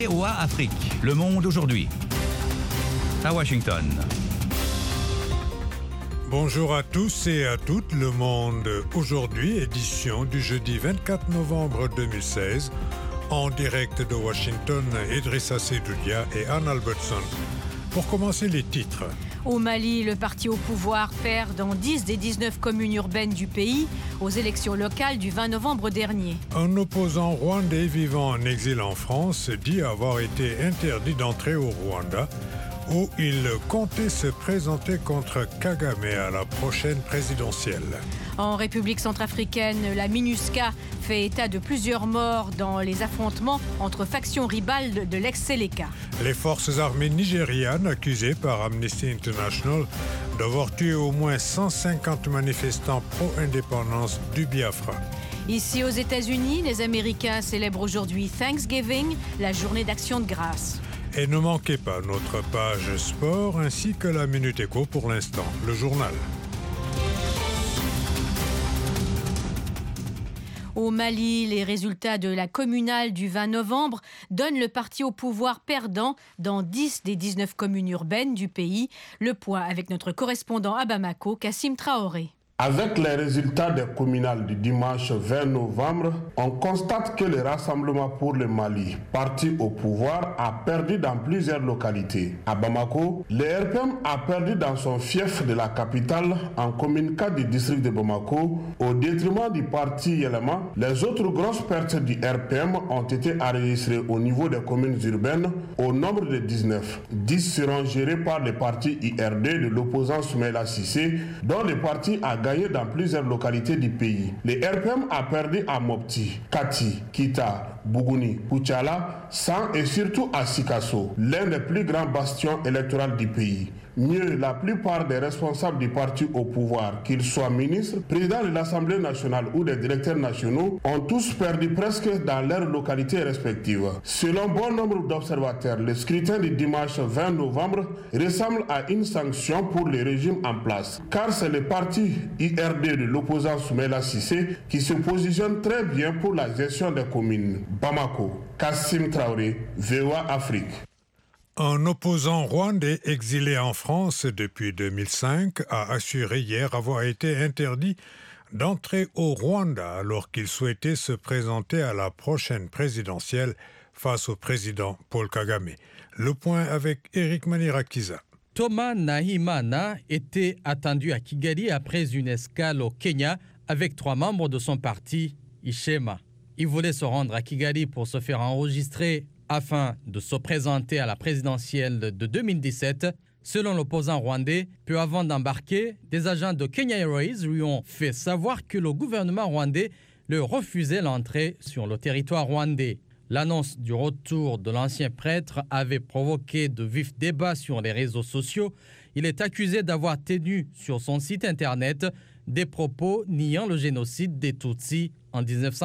VOA Afrique, le monde aujourd'hui. À Washington. Bonjour à tous et à toutes, le monde aujourd'hui, édition du jeudi 24 novembre 2016. En direct de Washington, Idrissa Sedoudia et Anne Albertson. Pour commencer, les titres. Au Mali, le parti au pouvoir perd dans 10 des 19 communes urbaines du pays aux élections locales du 20 novembre dernier. Un opposant rwandais vivant en exil en France dit avoir été interdit d'entrer au Rwanda, où il comptait se présenter contre Kagame à la prochaine présidentielle. En République centrafricaine, la MINUSCA fait état de plusieurs morts dans les affrontements entre factions rivales de l'ex-Séléka. Les forces armées nigérianes accusées par Amnesty International d'avoir tué au moins 150 manifestants pro-indépendance du Biafra. Ici aux États-Unis, les Américains célèbrent aujourd'hui Thanksgiving, la journée d'action de grâce. Et ne manquez pas notre page sport ainsi que la Minute Éco pour l'instant, le journal. Au Mali, les résultats de la communale du 20 novembre donnent le parti au pouvoir perdant dans 10 des 19 communes urbaines du pays. Le point avec notre correspondant à Bamako, Kassim Traoré. Avec les résultats des communales du dimanche 20 novembre, on constate que le Rassemblement pour le Mali, parti au pouvoir, a perdu dans plusieurs localités. À Bamako, le RPM a perdu dans son fief de la capitale, en commune 4 du district de Bamako, au détriment du parti Yelema. Les autres grosses pertes du RPM ont été enregistrées au niveau des communes urbaines, au nombre de 19. 10 seront gérées par le parti IRD de l'opposant Soumaïla Cissé, dont le parti a gagné dans plusieurs localités du pays. Le RPM a perdu à Mopti, Kati, Kita, Bougouni, Kouchala, San et surtout à Sikasso, l'un des plus grands bastions électoraux du pays. Mieux, la plupart des responsables du parti au pouvoir, qu'ils soient ministres, présidents de l'Assemblée nationale ou des directeurs nationaux, ont tous perdu presque dans leurs localités respectives. Selon bon nombre d'observateurs, le scrutin du dimanche 20 novembre ressemble à une sanction pour le régime en place, car c'est le parti IRD de l'opposant Soumaïla Cissé qui se positionne très bien pour la gestion des communes. Bamako, Kassim Traoré, VOA Afrique. Un opposant rwandais exilé en France depuis 2005 a assuré hier avoir été interdit d'entrer au Rwanda alors qu'il souhaitait se présenter à la prochaine présidentielle face au président Paul Kagame. Le point avec Eric Manirakiza. Thomas Nahimana était attendu à Kigali après une escale au Kenya avec 3 membres de son parti, Ishema. Il voulait se rendre à Kigali pour se faire enregistrer afin de se présenter à la présidentielle de 2017. Selon l'opposant rwandais, peu avant d'embarquer, des agents de Kenya Airways lui ont fait savoir que le gouvernement rwandais leur refusait l'entrée sur le territoire rwandais. L'annonce du retour de l'ancien prêtre avait provoqué de vifs débats sur les réseaux sociaux. Il est accusé d'avoir tenu sur son site internet des propos niant le génocide des Tutsis en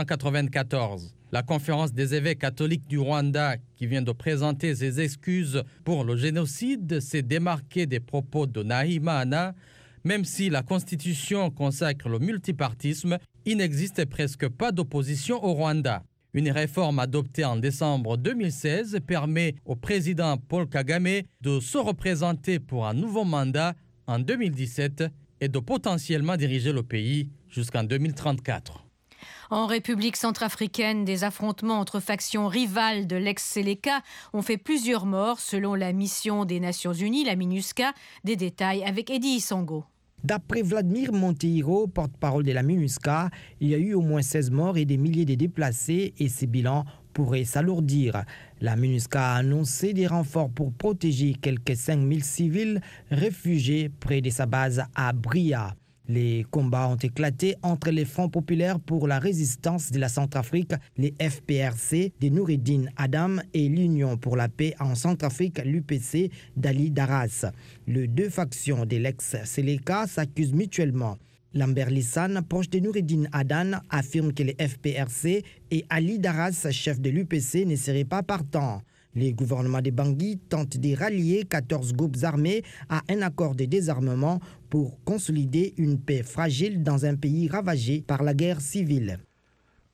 1994. La conférence des évêques catholiques du Rwanda, qui vient de présenter ses excuses pour le génocide, s'est démarquée des propos de Nahimana. Même si la Constitution consacre le multipartisme, il n'existe presque pas d'opposition au Rwanda. Une réforme adoptée en décembre 2016 permet au président Paul Kagame de se représenter pour un nouveau mandat en 2017 et de potentiellement diriger le pays jusqu'en 2034. En République centrafricaine, des affrontements entre factions rivales de l'ex-Séléka ont fait plusieurs morts selon la mission des Nations Unies, la MINUSCA. Des détails avec Eddie Issango. D'après Vladimir Monteiro, porte-parole de la MINUSCA, il y a eu au moins 16 morts et des milliers de déplacés et ces bilans pourraient s'alourdir. La MINUSCA a annoncé des renforts pour protéger quelques 5000 civils réfugiés près de sa base à Bria. Les combats ont éclaté entre les Fronts populaires pour la résistance de la Centrafrique, les FPRC de Noureddine Adam et l'Union pour la paix en Centrafrique, l'UPC d'Ali Daras. Les deux factions de l'ex-Séléka s'accusent mutuellement. Lambert Lissane, proche de Noureddine Adan, affirme que les FPRC et Ali Daras, chef de l'UPC, ne seraient pas partants. Les gouvernements de Bangui tentent de rallier 14 groupes armés à un accord de désarmement pour consolider une paix fragile dans un pays ravagé par la guerre civile.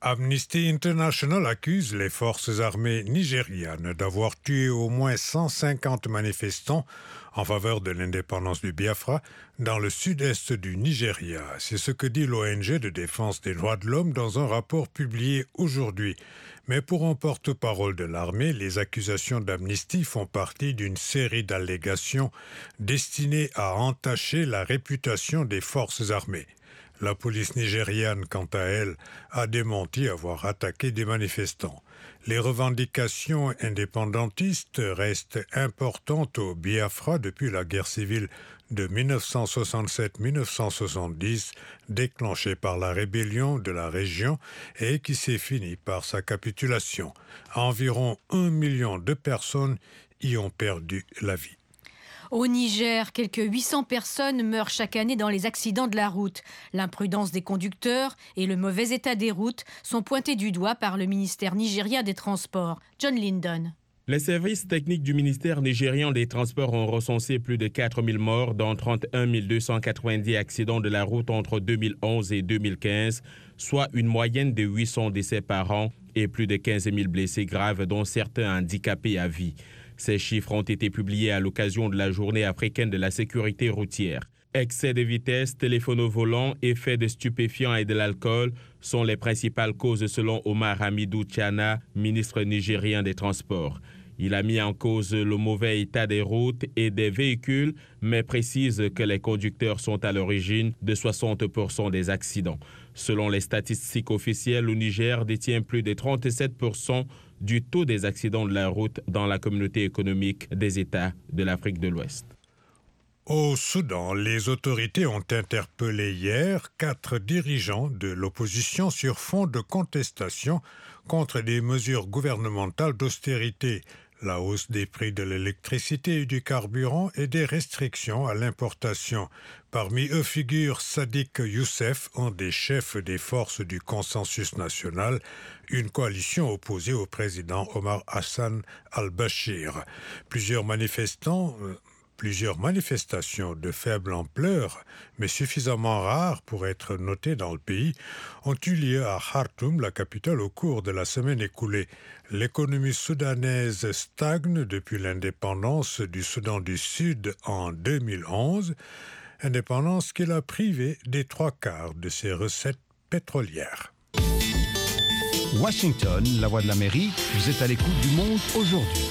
Amnesty International accuse les forces armées nigérianes d'avoir tué au moins 150 manifestants en faveur de l'indépendance du Biafra dans le sud-est du Nigeria. C'est ce que dit l'ONG de défense des droits de l'homme dans un rapport publié aujourd'hui. Mais pour un porte-parole de l'armée, les accusations d'Amnesty font partie d'une série d'allégations destinées à entacher la réputation des forces armées. La police nigériane, quant à elle, a démenti avoir attaqué des manifestants. Les revendications indépendantistes restent importantes au Biafra depuis la guerre civile de 1967-1970, déclenchée par la rébellion de la région et qui s'est finie par sa capitulation. Environ 1 million de personnes y ont perdu la vie. Au Niger, quelques 800 personnes meurent chaque année dans les accidents de la route. L'imprudence des conducteurs et le mauvais état des routes sont pointés du doigt par le ministère nigérien des Transports. John Lyndon. Les services techniques du ministère nigérian des Transports ont recensé plus de 4 000 morts dans 31 290 accidents de la route entre 2011 et 2015, soit une moyenne de 800 décès par an et plus de 15 000 blessés graves, dont certains handicapés à vie. Ces chiffres ont été publiés à l'occasion de la Journée africaine de la sécurité routière. Excès de vitesse, téléphone au volant, effet de stupéfiants et de l'alcool sont les principales causes selon Omar Hamidou Tchana, ministre nigérien des Transports. Il a mis en cause le mauvais état des routes et des véhicules, mais précise que les conducteurs sont à l'origine de 60% des accidents. Selon les statistiques officielles, le Niger détient plus de 37% du taux des accidents de la route dans la communauté économique des États de l'Afrique de l'Ouest. Au Soudan, les autorités ont interpellé hier 4 dirigeants de l'opposition sur fond de contestation contre des mesures gouvernementales d'austérité, la hausse des prix de l'électricité et du carburant et des restrictions à l'importation. Parmi eux figure Sadiq Youssef, un des chefs des forces du consensus national, une coalition opposée au président Omar Hassan al-Bashir. Plusieurs manifestations de faible ampleur, mais suffisamment rares pour être notées dans le pays, ont eu lieu à Khartoum, la capitale, au cours de la semaine écoulée. L'économie soudanaise stagne depuis l'indépendance du Soudan du Sud en 2011, indépendance qui l'a privée des 3/4 de ses recettes pétrolières. Washington, la voix de l'Amérique, vous êtes à l'écoute du Monde aujourd'hui.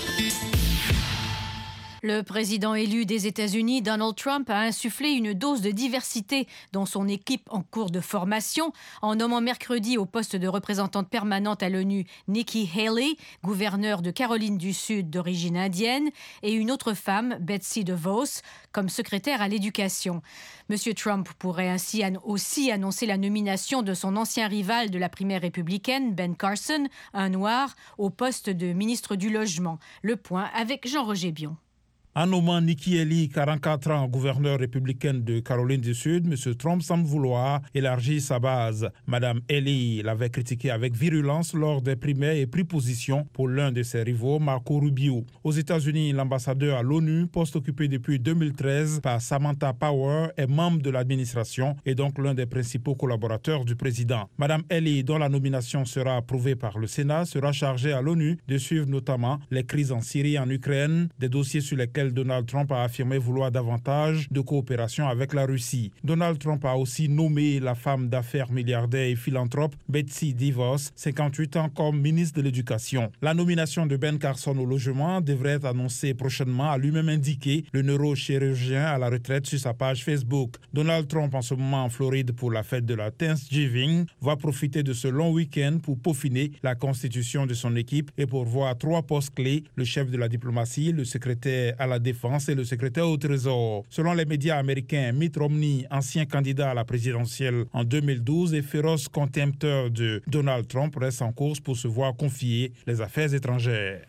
Le président élu des États-Unis, Donald Trump, a insufflé une dose de diversité dans son équipe en cours de formation en nommant mercredi au poste de représentante permanente à l'ONU Nikki Haley, gouverneure de Caroline du Sud d'origine indienne, et une autre femme, Betsy DeVos, comme secrétaire à l'éducation. Monsieur Trump pourrait ainsi aussi annoncer la nomination de son ancien rival de la primaire républicaine, Ben Carson, un noir, au poste de ministre du Logement. Le point avec Jean-Roger Bion. En nommant Nikki Haley, 44 ans, gouverneur républicaine de Caroline du Sud, M. Trump semble vouloir élargir sa base. Mme Haley l'avait critiqué avec virulence lors des primaires et pris position pour l'un de ses rivaux, Marco Rubio. Aux États-Unis, l'ambassadeur à l'ONU, poste occupé depuis 2013 par Samantha Power, est membre de l'administration et donc l'un des principaux collaborateurs du président. Mme Haley, dont la nomination sera approuvée par le Sénat, sera chargée à l'ONU de suivre notamment les crises en Syrie et en Ukraine, des dossiers sur lesquels Donald Trump a affirmé vouloir davantage de coopération avec la Russie. Donald Trump a aussi nommé la femme d'affaires milliardaire et philanthrope Betsy DeVos, 58 ans, comme ministre de l'Éducation. La nomination de Ben Carson au logement devrait être annoncée prochainement, a lui-même indiqué le neurochirurgien à la retraite sur sa page Facebook. Donald Trump, en ce moment en Floride pour la fête de la Thanksgiving, va profiter de ce long week-end pour peaufiner la constitution de son équipe et pour voir 3 postes clés, le chef de la diplomatie, le secrétaire à la Défense et le secrétaire au Trésor. Selon les médias américains, Mitt Romney, ancien candidat à la présidentielle en 2012 et féroce contempteur de Donald Trump, reste en course pour se voir confier les affaires étrangères.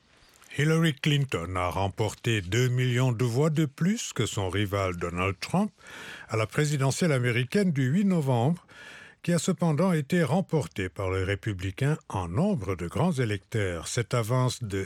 Hillary Clinton a remporté 2 millions de voix de plus que son rival Donald Trump à la présidentielle américaine du 8 novembre, qui a cependant été remporté par les républicains en nombre de grands électeurs. Cette avance de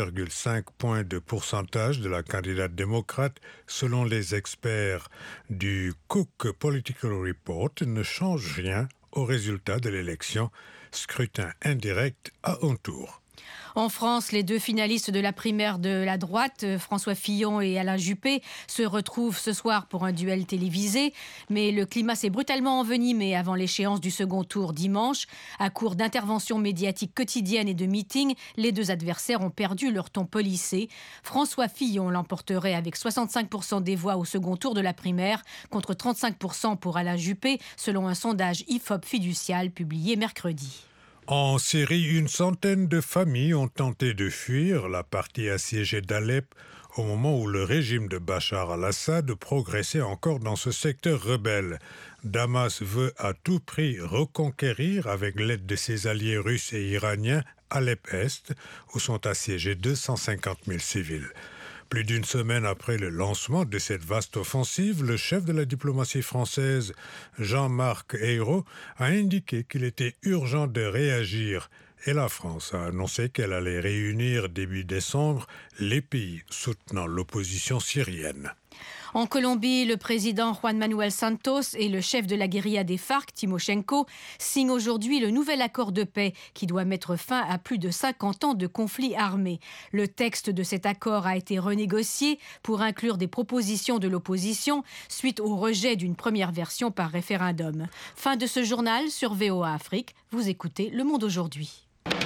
1,5 point de pourcentage de la candidate démocrate, selon les experts du Cook Political Report, ne change rien au résultat de l'élection. scrutin indirect à un tour. En France, les deux finalistes de la primaire de la droite, François Fillon et Alain Juppé, se retrouvent ce soir pour un duel télévisé. Mais le climat s'est brutalement envenimé avant l'échéance du second tour dimanche. À court d'interventions médiatiques quotidiennes et de meetings, les deux adversaires ont perdu leur ton policé. François Fillon l'emporterait avec 65% des voix au second tour de la primaire, contre 35% pour Alain Juppé, selon un sondage IFOP fiducial publié mercredi. En Syrie, une centaine de familles ont tenté de fuir la partie assiégée d'Alep au moment où le régime de Bachar al-Assad progressait encore dans ce secteur rebelle. Damas veut à tout prix reconquérir, avec l'aide de ses alliés russes et iraniens, Alep-Est, où sont assiégés 250 000 civils. Plus d'une semaine après le lancement de cette vaste offensive, le chef de la diplomatie française, Jean-Marc Ayrault, a indiqué qu'il était urgent de réagir. Et la France a annoncé qu'elle allait réunir début décembre les pays soutenant l'opposition syrienne. En Colombie, le président Juan Manuel Santos et le chef de la guérilla des FARC, Timochenko, signent aujourd'hui le nouvel accord de paix qui doit mettre fin à plus de 50 ans de conflits armés. Le texte de cet accord a été renégocié pour inclure des propositions de l'opposition suite au rejet d'une première version par référendum. Fin de ce journal sur VOA Afrique. Vous écoutez Le Monde aujourd'hui.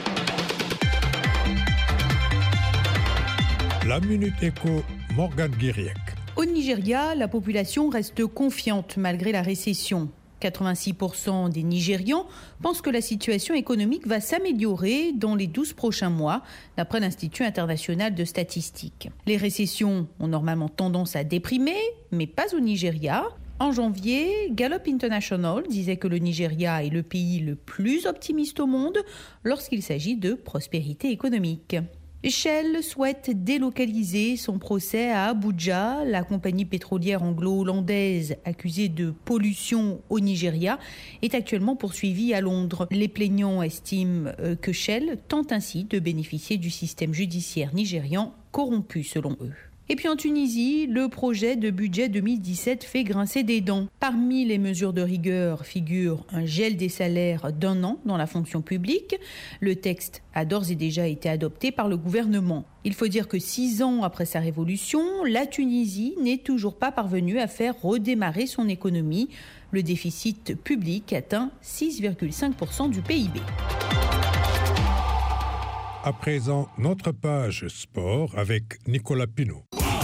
La Minute Éco, Morgane Guiriec. Au Nigeria, la population reste confiante malgré la récession. 86% des Nigérians pensent que la situation économique va s'améliorer dans les 12 prochains mois, d'après l'Institut international de statistique. Les récessions ont normalement tendance à déprimer, mais pas au Nigeria. En janvier, Gallup International disait que le Nigeria est le pays le plus optimiste au monde lorsqu'il s'agit de prospérité économique. Shell souhaite délocaliser son procès à Abuja. La compagnie pétrolière anglo-hollandaise accusée de pollution au Nigeria est actuellement poursuivie à Londres. Les plaignants estiment que Shell tente ainsi de bénéficier du système judiciaire nigérian corrompu selon eux. Et puis en Tunisie, le projet de budget 2017 fait grincer des dents. Parmi les mesures de rigueur figure un gel des salaires d'1 an dans la fonction publique. Le texte a d'ores et déjà été adopté par le gouvernement. Il faut dire que 6 ans après sa révolution, la Tunisie n'est toujours pas parvenue à faire redémarrer son économie. Le déficit public atteint 6,5% du PIB. À présent, notre page sport avec Nicolas Pinault.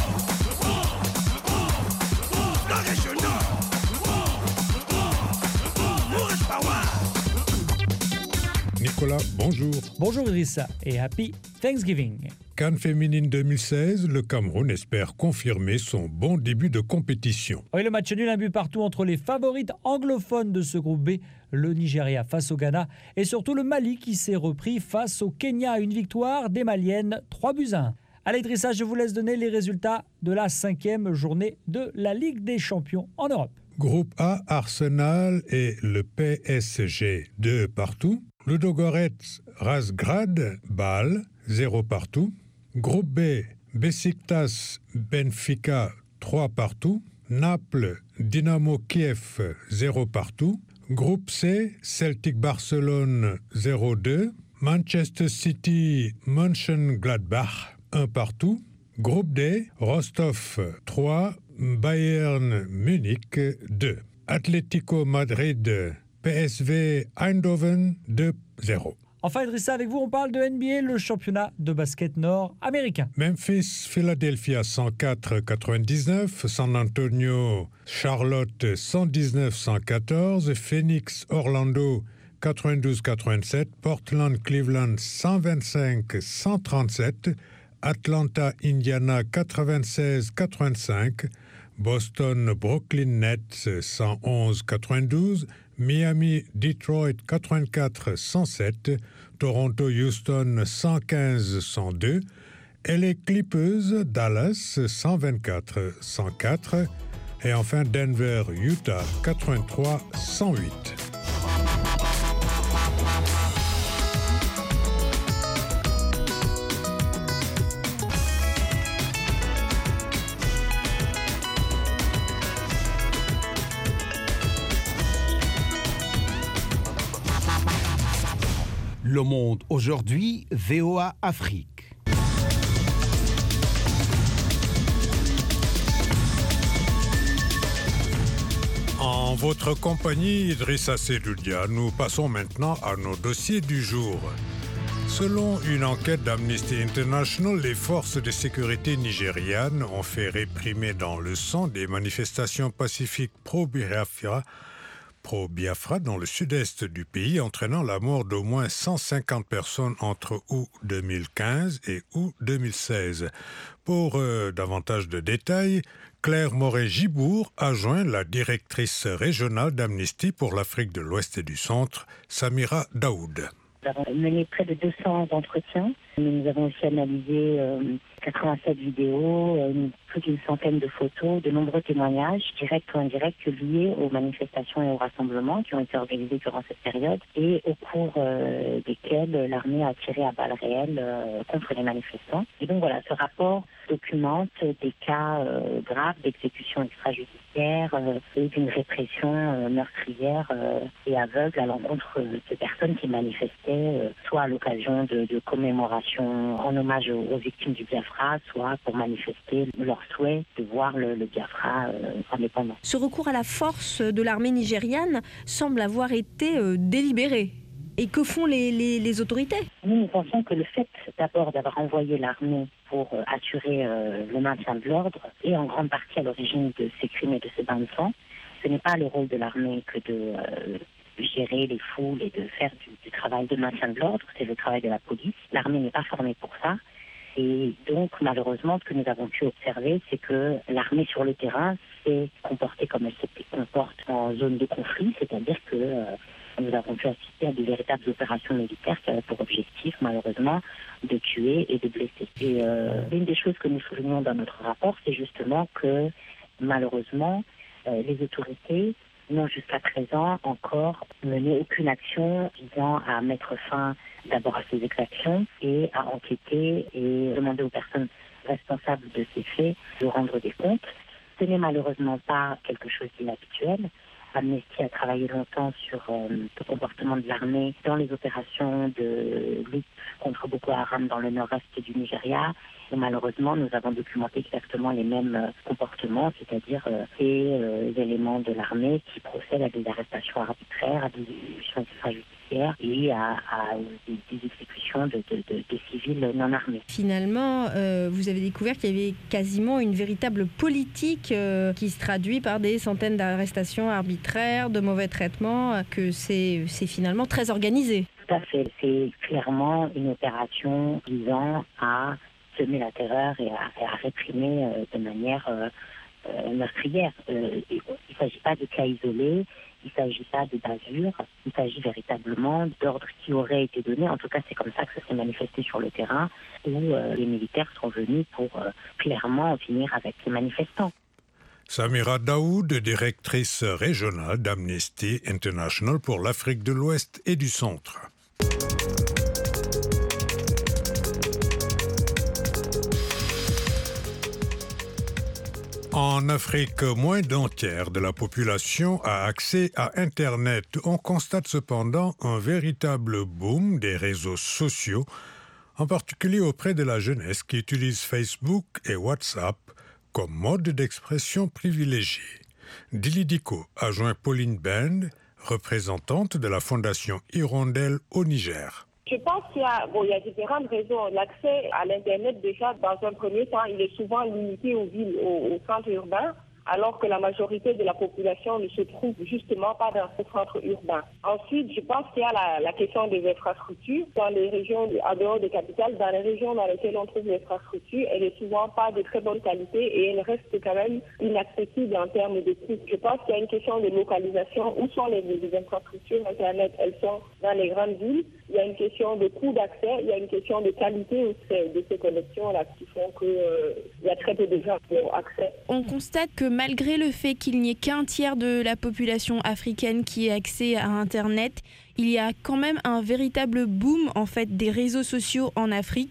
Nicolas, bonjour. Bonjour Idrissa et Happy Thanksgiving. CAN féminine 2016, le Cameroun espère confirmer son bon début de compétition. Oui, le match nul, un but partout entre les favorites anglophones de ce groupe B, le Nigeria face au Ghana et surtout le Mali qui s'est repris face au Kenya. Une victoire des Maliennes, 3-1. Allez Idrissa, je vous laisse donner les résultats de la 5e journée de la Ligue des Champions en Europe. Groupe A, Arsenal et le PSG, 2 partout. Ludogorets, Razgrad, Bâle, 0 partout. Groupe B, Besiktas, Benfica, 3 partout. Naples, Dynamo Kiev, 0 partout. Groupe C, Celtic Barcelone, 0-2. Manchester City, Mönchengladbach, 1 partout. Groupe D, Rostov, 3, Bayern Munich, 2. Atlético Madrid, PSV Eindhoven, 2-0. Enfin Idrissa, avec vous on parle de NBA, le championnat de basket nord-américain. Memphis, Philadelphia 104-99, San Antonio, Charlotte 119-114, Phoenix, Orlando 92-87, Portland, Cleveland 125-137, Atlanta, Indiana 96-85, Boston, Brooklyn Nets 111-92, Miami, Detroit 84-107, Toronto, Houston 115-102, LA Clippers, Dallas 124-104 et enfin Denver, Utah 83-108. Le Monde aujourd'hui, VOA Afrique. En votre compagnie, Idrissa Seloudia, nous passons maintenant à nos dossiers du jour. Selon une enquête d'Amnesty International, les forces de sécurité nigérianes ont fait réprimer dans le sang des manifestations pacifiques pro-Biafra dans le sud-est du pays, entraînant la mort d'au moins 150 personnes entre août 2015 et août 2016. Pour davantage de détails, Claire Moret-Gibour a joint la directrice régionale d'Amnesty pour l'Afrique de l'Ouest et du Centre, Samira Daoud. Nous avons mené près de 200 entretiens. Nous avons aussi analysé 87 vidéos, plus d'une centaine de photos, de nombreux témoignages, directs ou indirects, liés aux manifestations et aux rassemblements qui ont été organisés durant cette période et au cours desquels l'armée a tiré à balles réelles contre les manifestants. Et donc voilà, ce rapport documente des cas graves d'exécution extrajudiciaire et d'une répression meurtrière et aveugle à l'encontre de personnes qui manifestaient soit à l'occasion de commémorations en hommage aux victimes du Biafra, soit pour manifester leur souhait de voir le Biafra indépendant. Ce recours à la force de l'armée nigériane semble avoir été délibéré. Et que font les autorités ? Nous pensons que le fait d'abord d'avoir envoyé l'armée pour assurer le maintien de l'ordre est en grande partie à l'origine de ces crimes et de ces bains de sang. Ce n'est pas le rôle de l'armée que de gérer les foules et de faire du travail de maintien de l'ordre, c'est le travail de la police. L'armée n'est pas formée pour ça. Et donc, malheureusement, ce que nous avons pu observer, c'est que l'armée sur le terrain s'est comportée comme elle se comporte en zone de conflit, c'est-à-dire que nous avons pu assister à de véritables opérations militaires qui avaient pour objectif, malheureusement, de tuer et de blesser. Et l'une des choses que nous soulignons dans notre rapport, c'est justement que, malheureusement, les autorités n'ont jusqu'à présent encore mené aucune action visant à mettre fin d'abord à ces exactions et à enquêter et demander aux personnes responsables de ces faits de rendre des comptes. Ce n'est malheureusement pas quelque chose d'inhabituel. Amnesty a travaillé longtemps sur le comportement de l'armée dans les opérations de lutte contre Boko Haram dans le nord-est du Nigeria. Et malheureusement, nous avons documenté exactement les mêmes comportements, c'est-à-dire ces éléments de l'armée qui procèdent à des arrestations arbitraires, à des exécutions extrajudiciaires et à des exécutions de civils non armés. Finalement, vous avez découvert qu'il y avait quasiment une véritable politique qui se traduit par des centaines d'arrestations arbitraires, de mauvais traitements, que c'est finalement très organisé. Tout à fait. C'est clairement une opération visant à semer la terreur et à réprimer de manière meurtrière. Il ne s'agit pas de cas isolés, il ne s'agit pas de bavure, il s'agit véritablement d'ordres qui auraient été donnés. En tout cas, c'est comme ça que ça s'est manifesté sur le terrain, où les militaires sont venus pour clairement en finir avec les manifestants. Samira Daoud, directrice régionale d'Amnesty International pour l'Afrique de l'Ouest et du Centre. En Afrique, moins d'un tiers de la population a accès à Internet. On constate cependant un véritable boom des réseaux sociaux, en particulier auprès de la jeunesse qui utilise Facebook et WhatsApp comme mode d'expression privilégié. Dili Diko a joint Pauline Bend, représentante de la Fondation Hirondelle au Niger. Je pense qu'il y a différentes raisons. L'accès à l'Internet, déjà, dans un premier temps, il est souvent limité aux villes, aux centres urbains, alors que la majorité de la population ne se trouve justement pas dans ce centre urbain. Ensuite, je pense qu'il y a la question des infrastructures. Dans les régions, en dehors des capitales, dans les régions dans lesquelles on trouve l'infrastructure, elle n'est souvent pas de très bonne qualité et elle reste quand même inaccessible en termes de coût. Je pense qu'il y a une question de localisation. Où sont les infrastructures Internet? Elles sont dans les grandes villes. Il y a une question de coût d'accès, il y a une question de qualité de ces connexions-là qui font qu'il y a très peu de gens qui ont accès. On constate que malgré le fait qu'il n'y ait qu'un tiers de la population africaine qui ait accès à Internet, il y a quand même un véritable boom en fait des réseaux sociaux en Afrique.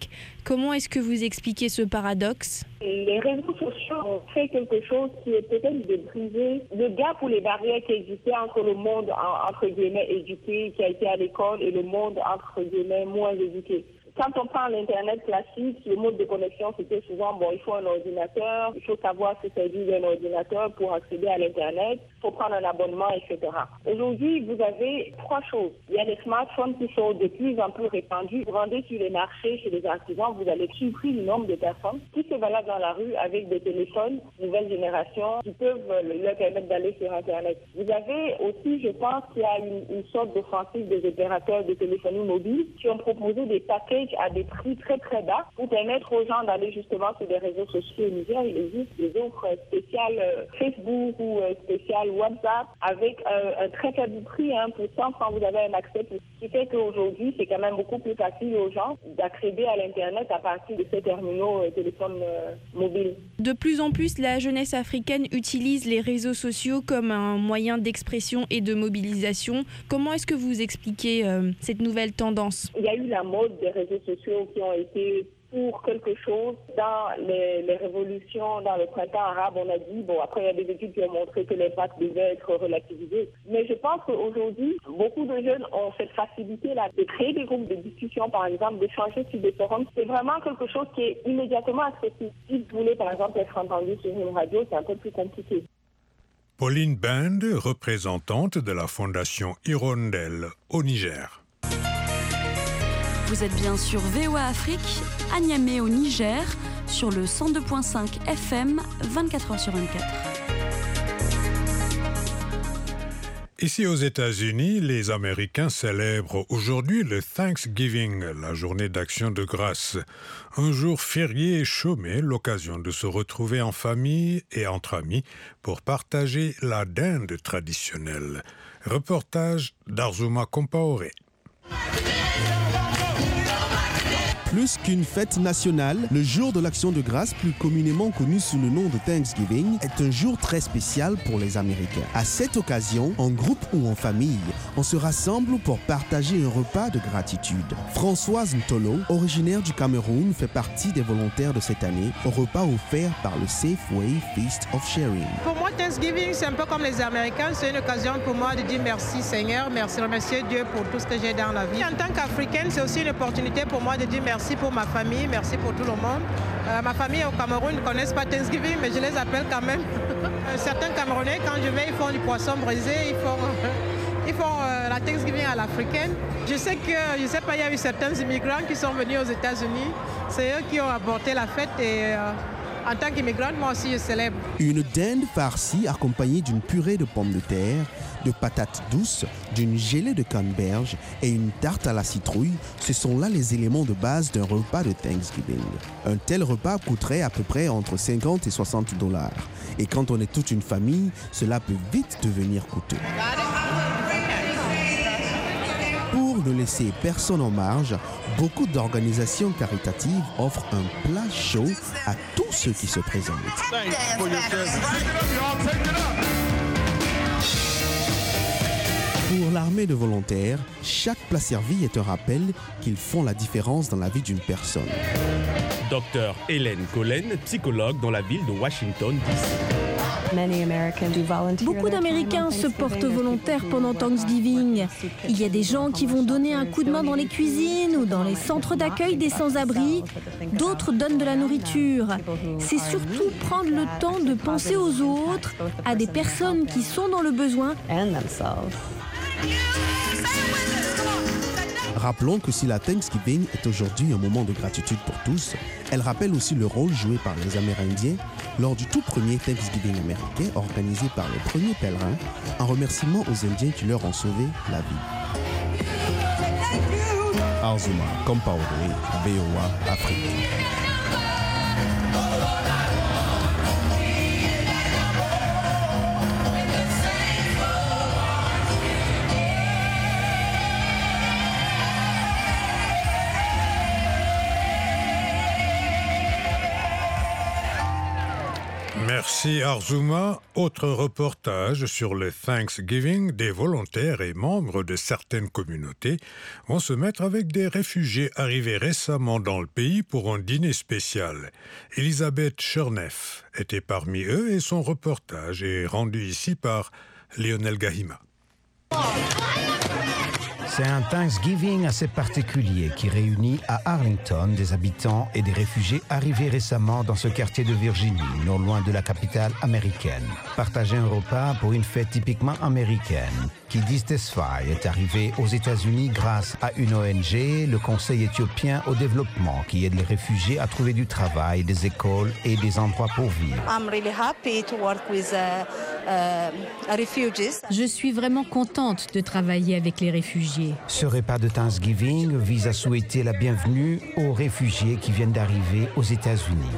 Comment est-ce que vous expliquez ce paradoxe ? Les réseaux sociaux ont fait quelque chose qui est peut-être de briser le gap ou les barrières qui existaient entre le monde, entre guillemets, éduqué, qui a été à l'école, et le monde, entre guillemets, moins éduqué. Quand on prend l'Internet classique, le mode de connexion, c'était souvent, il faut un ordinateur, il faut savoir se servir d'un ordinateur pour accéder à l'Internet, il faut prendre un abonnement, etc. Aujourd'hui, vous avez trois choses. Il y a les smartphones qui sont de plus en plus répandus. Vous rendez sur les marchés, chez les artisans, vous allez supprimer le nombre de personnes qui se baladent dans la rue avec des téléphones nouvelle génération qui peuvent leur permettre d'aller sur Internet. Vous avez aussi, je pense, qu'il y a une sorte d'offensive des opérateurs de téléphonie mobile qui ont proposé des packages à des prix très très bas pour permettre aux gens d'aller justement sur des réseaux sociaux au Niger. Il existe des offres spéciales Facebook ou spéciales WhatsApp avec un très faible prix, pour 100 francs vous avez un accès. Ce qui fait qu'aujourd'hui c'est quand même beaucoup plus facile aux gens d'accéder à l'internet à partir de ces terminaux téléphones mobiles. De plus en plus, la jeunesse africaine utilise les réseaux sociaux comme un moyen d'expression et de mobilisation. Comment est-ce que vous expliquez cette nouvelle tendance ? Il y a eu la mode des réseaux sociaux qui ont été pour quelque chose. Dans les révolutions, dans le printemps arabe, on a dit, après il y a des études qui ont montré que l'impact devait être relativisé. Mais je pense qu'aujourd'hui, beaucoup de jeunes ont cette facilité-là de créer des groupes de discussion, par exemple, d'échanger sur des forums. C'est vraiment quelque chose qui est immédiatement accessible. Si vous voulez, par exemple, être entendu sur une radio, c'est un peu plus compliqué. Pauline Band, représentante de la Fondation Hirondelle au Niger. Vous êtes bien sur VOA Afrique, à Niamey au Niger, sur le 102.5 FM, 24h sur 24. Ici aux États-Unis, les Américains célèbrent aujourd'hui le Thanksgiving, la journée d'action de grâce. Un jour férié et chômé, l'occasion de se retrouver en famille et entre amis pour partager la dinde traditionnelle. Reportage d'Arzuma Compaoré. Plus qu'une fête nationale, le jour de l'Action de grâce, plus communément connu sous le nom de Thanksgiving, est un jour très spécial pour les Américains. À cette occasion, en groupe ou en famille, on se rassemble pour partager un repas de gratitude. Françoise Ntolo, originaire du Cameroun, fait partie des volontaires de cette année au repas offert par le Safeway Feast of Sharing. Pour moi, Thanksgiving, c'est un peu comme les Américains. C'est une occasion pour moi de dire merci Seigneur, merci remercier Dieu pour tout ce que j'ai dans la vie. En tant qu'Africaine, c'est aussi une opportunité pour moi de dire merci pour ma famille, merci pour tout le monde. Ma famille au Cameroun ne connaissent pas Thanksgiving, mais je les appelle quand même. Certains Camerounais, quand je vais, ils font du poisson brisé, ils font la Thanksgiving à l'africaine. Je sais qu'il y a eu certains immigrants qui sont venus aux États-Unis. C'est eux qui ont apporté la fête et en tant qu'immigrante, moi aussi, je célèbre. Une dinde farcie accompagnée d'une purée de pommes de terre, de patates douces, d'une gelée de canneberge et une tarte à la citrouille, ce sont là les éléments de base d'un repas de Thanksgiving. Un tel repas coûterait à peu près entre 50 et 60 $. Et quand on est toute une famille, cela peut vite devenir coûteux. Pour ne laisser personne en marge, beaucoup d'organisations caritatives offrent un plat chaud à tous ceux qui se présentent. Pour l'armée de volontaires, chaque plat servi est un rappel qu'ils font la différence dans la vie d'une personne. Docteur Hélène Collen, psychologue dans la ville de Washington, D.C. Beaucoup d'Américains se portent volontaires pendant Thanksgiving. Il y a des gens qui vont donner un coup de main dans les cuisines ou dans les centres d'accueil des sans-abri. D'autres donnent de la nourriture. C'est surtout prendre le temps de penser aux autres, à des personnes qui sont dans le besoin. Rappelons que si la Thanksgiving est aujourd'hui un moment de gratitude pour tous, elle rappelle aussi le rôle joué par les Amérindiens lors du tout premier Thanksgiving américain organisé par les premiers pèlerins en remerciement aux Indiens qui leur ont sauvé la vie. Arzuma Compaoré, VOA Afrique. Merci Arzouma. Autre reportage sur le Thanksgiving. Des volontaires et membres de certaines communautés vont se mettre avec des réfugiés arrivés récemment dans le pays pour un dîner spécial. Elisabeth Cherneff était parmi eux et son reportage est rendu ici par Lionel Gahima. C'est un Thanksgiving assez particulier qui réunit à Arlington des habitants et des réfugiés arrivés récemment dans ce quartier de Virginie, non loin de la capitale américaine. Partager un repas pour une fête typiquement américaine. Kidis Tesfaye est arrivé aux États-Unis grâce à une ONG, le Conseil éthiopien au développement, qui aide les réfugiés à trouver du travail, des écoles et des endroits pour vivre. Je suis vraiment contente de travailler avec les réfugiés. Ce repas de Thanksgiving vise à souhaiter la bienvenue aux réfugiés qui viennent d'arriver aux États-Unis.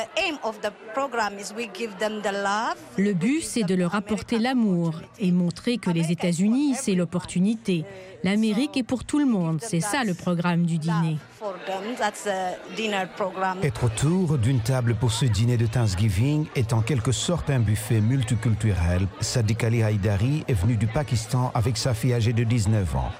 Le but, c'est de leur apporter l'amour et montrer que les États-Unis, c'est l'opportunité. L'Amérique est pour tout le monde. C'est ça le programme du dîner. Être autour d'une table pour ce dîner de Thanksgiving est en quelque sorte un buffet multiculturel. Sadiq Ali Haïdari est venu du Pakistan avec sa fille âgée de 19 ans.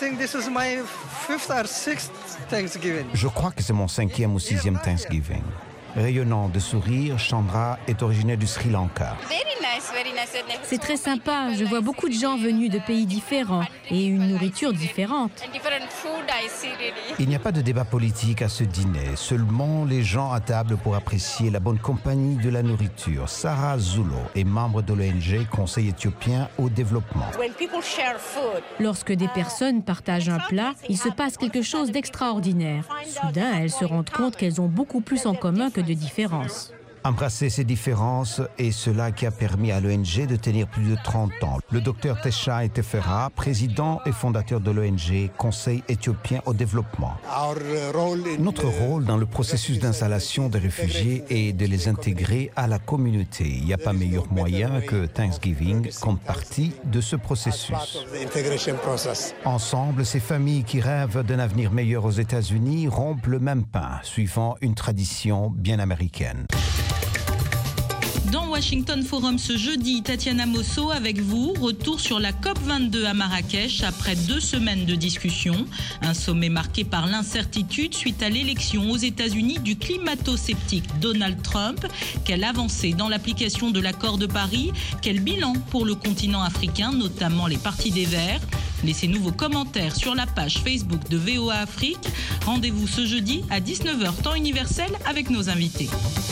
Je crois que c'est mon 5e ou 6e Thanksgiving. Rayonnant de sourire, Chandra est originaire du Sri Lanka. C'est très sympa. Je vois beaucoup de gens venus de pays différents et une nourriture différente. Il n'y a pas de débat politique à ce dîner, seulement les gens à table pour apprécier la bonne compagnie de la nourriture. Sarah Zulo est membre de l'ONG Conseil éthiopien au développement. Lorsque des personnes partagent un plat, il se passe quelque chose d'extraordinaire. Soudain, elles se rendent compte qu'elles ont beaucoup plus en commun que de différences. Embrasser ces différences est cela qui a permis à l'ONG de tenir plus de 30 ans. Le docteur Tesha Tefera, président et fondateur de l'ONG Conseil éthiopien au développement. Notre rôle dans le processus d'installation des réfugiés est de les intégrer à la communauté. Il n'y a pas meilleur moyen que Thanksgiving comme partie de ce processus. Ensemble, ces familles qui rêvent d'un avenir meilleur aux États-Unis rompent le même pain, suivant une tradition bien américaine. Dans Washington Forum ce jeudi, Tatiana Mosso avec vous. Retour sur la COP22 à Marrakech après 2 semaines de discussion. Un sommet marqué par l'incertitude suite à l'élection aux États-Unis du climato-sceptique Donald Trump. Quelle avancée dans l'application de l'accord de Paris? Quel bilan pour le continent africain, notamment les partis des Verts? Laissez-nous vos commentaires sur la page Facebook de VOA Afrique. Rendez-vous ce jeudi à 19h temps universel avec nos invités.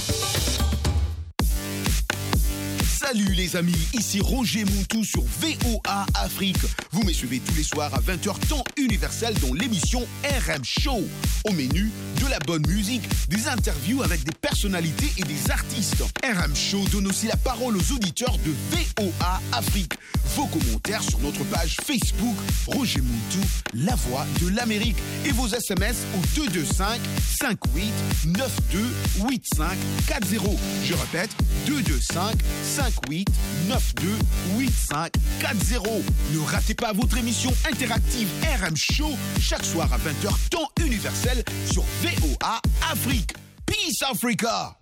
Salut les amis, ici Roger Montou sur VOA Afrique. Vous me suivez tous les soirs à 20h temps universel dans l'émission RM Show. Au menu, de la bonne musique, des interviews avec des personnalités et des artistes. RM Show donne aussi la parole aux auditeurs de VOA Afrique. Vos commentaires sur notre page Facebook Roger Montou, la voix de l'Amérique. Et vos SMS au 225 58 92 85 40. Je répète, 225 58 92 85 40. Ne ratez pas votre émission interactive RM Show chaque soir à 20h temps universel sur VOA Afrique. Peace Africa.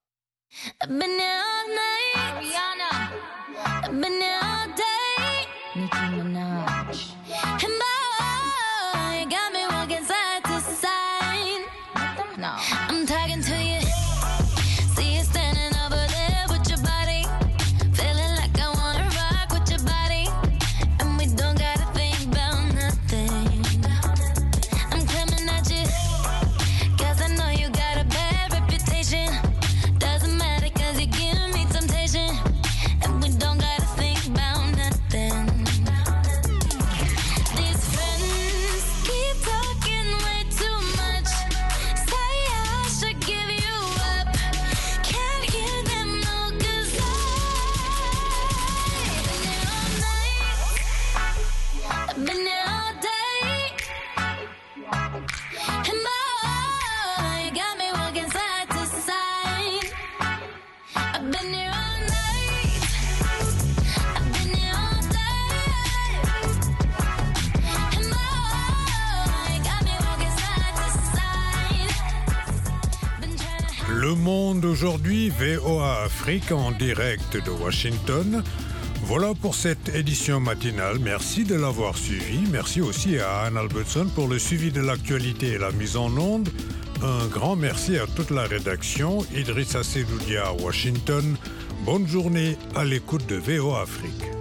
Nicki Minaj. And boy, you got me walking side to side. No. I'm talking to you. See you standing over there with your body. Feeling like I wanna rock with your body. And we don't gotta think about nothing. I'm coming at you. Cause I know you got a bad reputation. Doesn't matter cause you give me temptation. And we don't gotta think about nothing. Le Monde aujourd'hui, VOA Afrique en direct de Washington. Voilà pour cette édition matinale. Merci de l'avoir suivi. Merci aussi à Anne Albertson pour le suivi de l'actualité et la mise en onde. Un grand merci à toute la rédaction. Idrissa Sedoudia à Washington. Bonne journée à l'écoute de VOA Afrique.